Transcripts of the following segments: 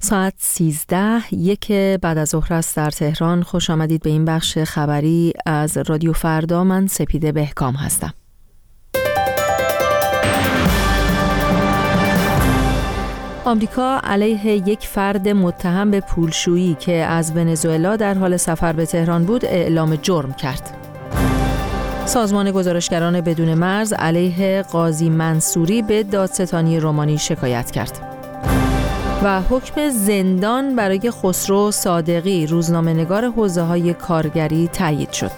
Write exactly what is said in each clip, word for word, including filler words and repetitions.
ساعت سیزده یک بعد از ظهر است در تهران. خوش آمدید به این بخش خبری از رادیو فردا. من سپیده بهکام هستم. آمریکا علیه یک فرد متهم به پولشویی که از ونزوئلا در حال سفر به تهران بود اعلام جرم کرد. سازمان گزارشگران بدون مرز علیه قاضی منصوری به دادستانی رومانی شکایت کرد. و حکم زندان برای خسرو صادقی، روزنامه‌نگار حوزه‌های کارگری، تایید شد.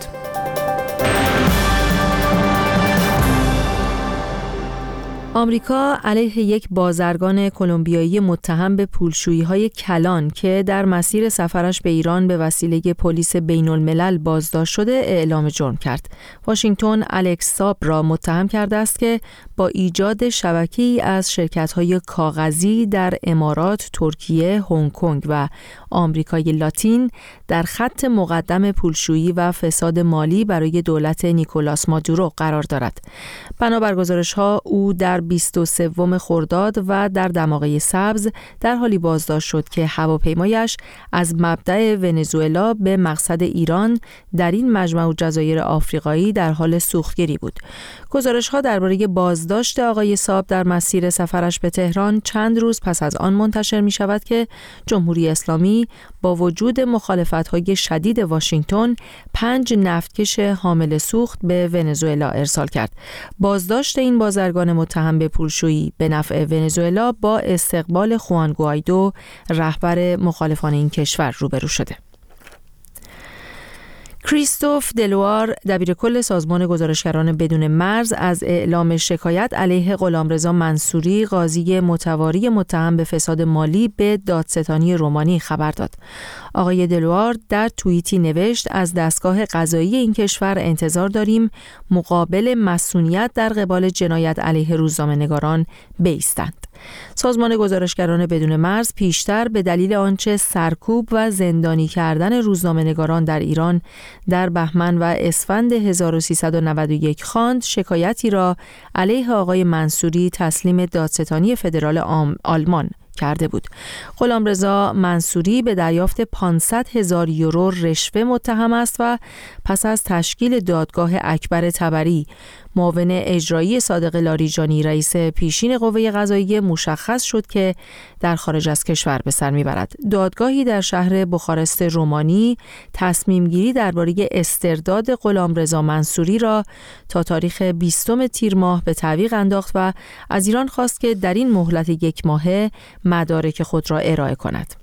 آمریکا علیه یک بازرگان کلمبیایی متهم به پولشویی‌های کلان که در مسیر سفرش به ایران به وسیله پلیس بین‌الملل بازداشت شده اعلام جرم کرد. واشنگتن الکس ساب را متهم کرده است که با ایجاد شبکه‌ای از شرکت‌های کاغذی در امارات، ترکیه، هنگ کنگ و آمریکای لاتین در خط مقدم پولشویی و فساد مالی برای دولت نیکولاس مادورو قرار دارد. بنابر گزارش‌ها او در بیست و سوم خرداد و در دماغه سبز در حالی بازداشت شد که هواپیمایش از مبدأ ونزوئلا به مقصد ایران در این مجمع جزایر آفریقایی در حال سوختگیری بود. گزارش‌ها درباره بازداشت آقای ساب در مسیر سفرش به تهران چند روز پس از آن منتشر می شود که جمهوری اسلامی با وجود مخالفت‌های شدید واشنگتن پنج نفتکش حامل سوخت به ونزوئلا ارسال کرد. بازداشت این بازرگان متهم به پولشویی به نفع ونزوئلا با استقبال خوان گوایدو، رهبر مخالفان این کشور، روبرو شده. کریستوف دلوار، دبیرکل سازمان گزارشگران بدون مرز، از اعلام شکایت علیه غلامرضا منصوری، قاضی متواری متهم به فساد مالی، به دادستانی رومانی خبر داد. آقای دلوار در توییتی نوشت: از دستگاه قضایی این کشور انتظار داریم مقابل مصونیت در قبال جنایت علیه روزنامه‌نگاران بایستند. سازمان گزارشگران بدون مرز پیشتر به دلیل آنچه سرکوب و زندانی کردن روزنامه‌نگاران در ایران در بهمن و اسفند هزار و سیصد و نود و یک خواند، شکایتی را علیه آقای منصوری تسلیم دادستانی فدرال آلمان کرده بود. غلامرضا منصوری به دریافت پانصد هزار یورو رشوه متهم است و پس از تشکیل دادگاه اکبر طبری، معاون اجرایی صادق لاریجانی، رئیس پیشین قوه قضاییه، مشخص شد که در خارج از کشور به سر میبرد. دادگاهی در شهر بخارست رومانی تصمیم گیری درباره استرداد غلامرضا منصوری را تا تاریخ بیستم تیر ماه به تعویق انداخت و از ایران خواست که در این مهلت یک ماهه مدارک خود را ارائه کند.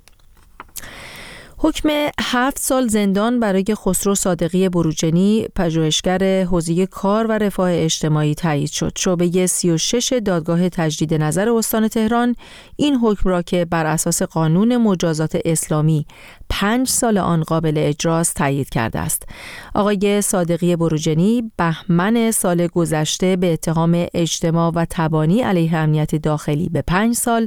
حکم هفت سال زندان برای خسرو صادقی بروجنی، پژوهشگر حوزه کار و رفاه اجتماعی، تایید شد. شعبه سی و شش دادگاه تجدید نظر استان تهران این حکم را که بر اساس قانون مجازات اسلامی پنج سال آن قابل اجراست تایید کرده است. آقای صادقی بروجنی بهمن سال گذشته به اتهام اجتماع و تبانی علیه امنیت داخلی به پنج سال،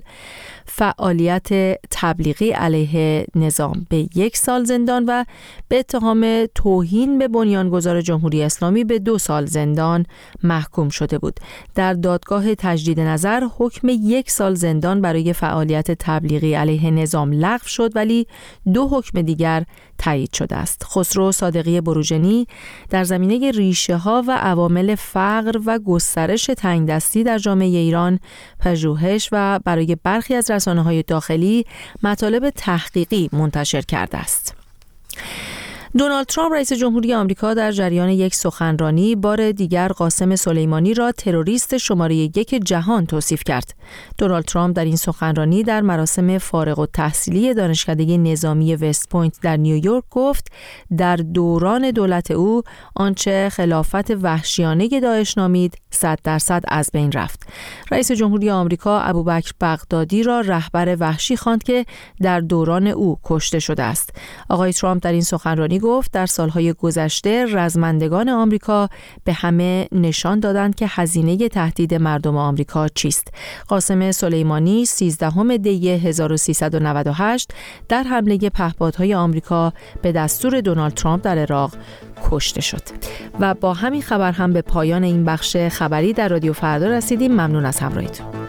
فعالیت تبلیغی علیه نظام به یک سال زندان و به اتهام توهین به بنیانگذار جمهوری اسلامی به دو سال زندان محکوم شده بود. در دادگاه تجدید نظر حکم یک سال زندان برای فعالیت تبلیغی علیه نظام لغو شد، ولی دو حکم دیگر تایید شده است. خسرو صادقی بروجنی در زمینه ریشه ها و عوامل فقر و گسترش تنگدستی در جامعه ایران پژوهش و برای برخی از رسانه‌های داخلی مطالب تحقیقی منتشر کرده است. دونالد ترامپ رئیس جمهوری آمریکا در جریان یک سخنرانی بار دیگر قاسم سلیمانی را تروریست شماره یک جهان توصیف کرد. دونالد ترامپ در این سخنرانی در مراسم فارغ التحصیلی دانشکده نظامی وست پوینت در نیویورک گفت در دوران دولت او آنچه خلافت وحشیانه داعش نامید صد درصد از بین رفت. رئیس جمهوری آمریکا ابوبکر بغدادی را رهبر وحشی خواند که در دوران او کشته شده است. آقای ترامپ در این سخنرانی گفت در سالهای گذشته رزمندگان آمریکا به همه نشان دادند که هزینه تهدید مردم آمریکا چیست. قاسم سلیمانی سیزدهم دی هزار و سیصد و نود و هشت در حمله پهپادهای آمریکا به دستور دونالد ترامپ در عراق کشته شد. و با همین خبر هم به پایان این بخش خبری در رادیو فردا رسیدیم. ممنون از همراهیتون.